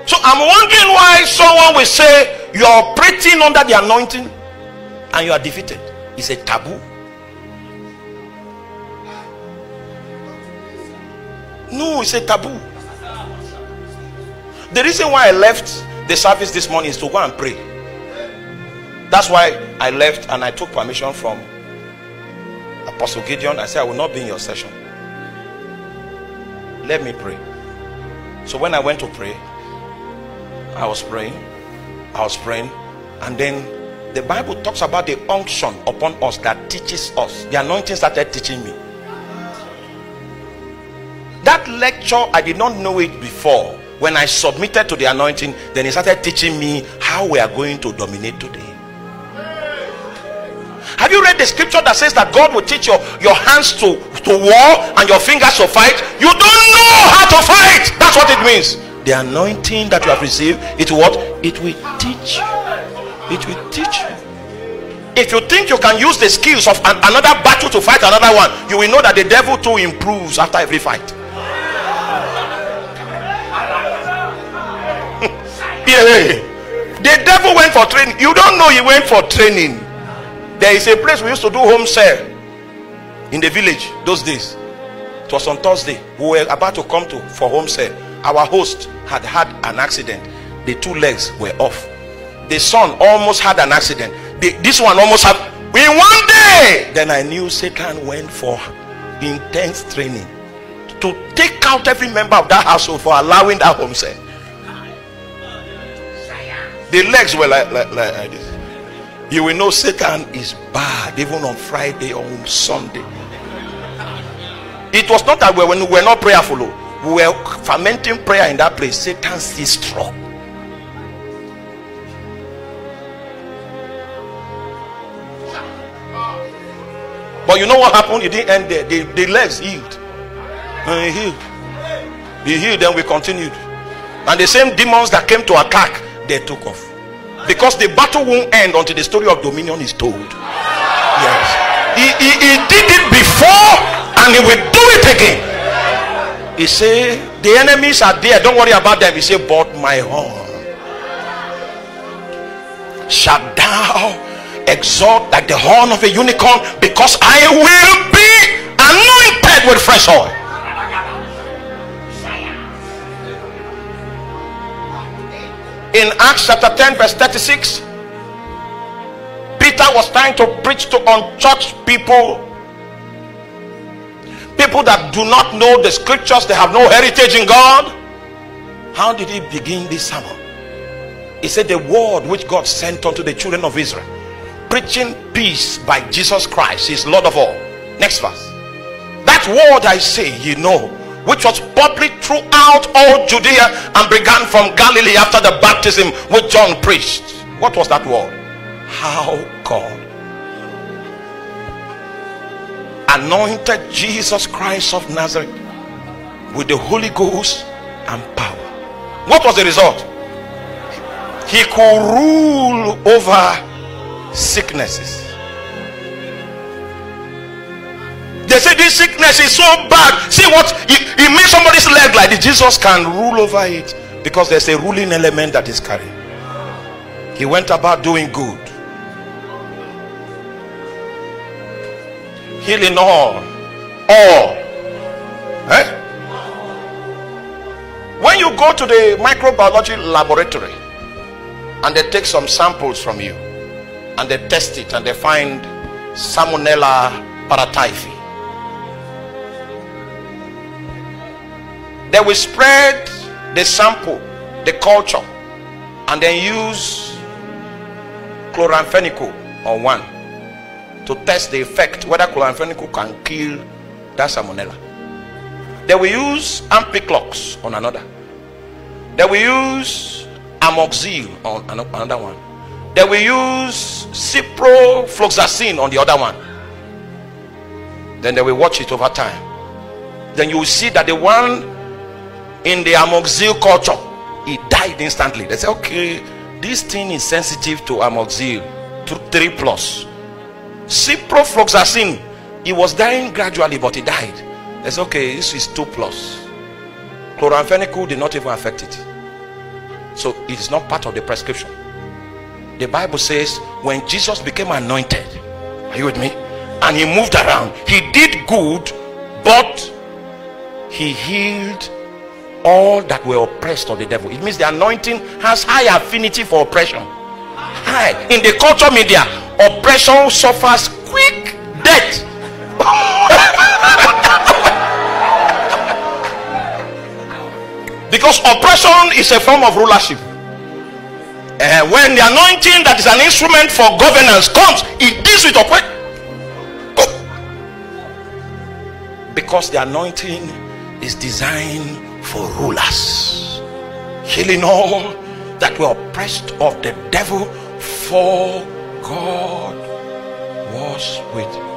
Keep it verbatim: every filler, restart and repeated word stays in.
So I'm wondering why someone will say you are operating under the anointing and you are defeated. It's a taboo. No, it's a taboo. The reason why I left the service this morning is to go and pray. That's why I left and I took permission from Apostle Gideon. I said, I will not be in your session. Let me pray. So when I went to pray, I was praying, I was praying, and then the Bible talks about the unction upon us that teaches us. The anointing started teaching me. That lecture, I did not know it before. When I submitted to the anointing, then he started teaching me how we are going to dominate today. Have you read the scripture that says that God will teach your, your hands to, to war and your fingers to fight? You don't know how to fight. That's what it means. The anointing that you have received, it will what? It will teach you. It will teach you. If you think you can use the skills of an, another battle to fight another one, you will know that the devil too improves after every fight. Yeah. The devil went for training. You don't know he went for training. There is a place we used to do home cell in the village those days. It was on Thursday. We were about to come to for home cell. Our host had had an accident. The two legs were off. The son almost had an accident. The, this one almost had in one day. Then I knew Satan went for intense training to take out every member of that household for allowing that home cell. The legs were like, like, like this. You will know Satan is bad even on Friday or on Sunday. It was not that we were, we were not prayerful. We were fermenting prayer in that place. Satan still struck. But you know what happened? It didn't end there. The, the legs healed. And he healed. He healed, then we continued. And the same demons that came to attack, they took off. Because the battle won't end until the story of dominion is told. Yes. He, he, he did it before and he will do it again. He said, the enemies are there, don't worry about them. He said, but my horn shalt thou exalt like the horn of a unicorn, because I will be anointed with fresh oil. In Acts chapter ten verse thirty-six, Peter was trying to preach to unchurched people, people that do not know the scriptures, they have no heritage in God. How did he begin this sermon? He said, the word which God sent unto the children of Israel, preaching peace by Jesus Christ, is Lord of all. Next verse. That word I say, you know, which was public throughout all Judea and began from Galilee after the baptism which John preached. What was that word? How God anointed Jesus Christ of Nazareth with the Holy Ghost and power. What was the result? He could rule over sicknesses. They say this sickness is so bad. See what he, he made somebody's leg like this. Jesus can rule over it because there's a ruling element that is carrying. He went about doing good, healing all, all. Eh? When you go to the microbiology laboratory and they take some samples from you and they test it and they find Salmonella paratyphi, they will spread the sample, the culture, and then use chloramphenicol on one to test the effect, whether chloramphenicol can kill that Salmonella. They will use Ampiclox on another. They will use Amoxil on another one. They will use ciprofloxacin on the other one. Then they will watch it over time. Then you will see that the one in the Amoxil culture, he died instantly. They say, okay, this thing is sensitive to Amoxil to three plus. Ciprofloxacin, he was dying gradually, but he died. They say, okay, this is two plus. Chloramphenicol did not even affect it. So it is not part of the prescription. The Bible says when Jesus became anointed, are you with me, and he moved around, he did good, but he healed all that were oppressed of the devil. It means the anointing has high affinity for oppression. High. In the culture media, oppression suffers quick death. Because oppression is a form of rulership. Uh, when the anointing that is an instrument for governance comes, it deals with oppression. Because the anointing is designed for rulers, healing all that were oppressed of the devil, for God was with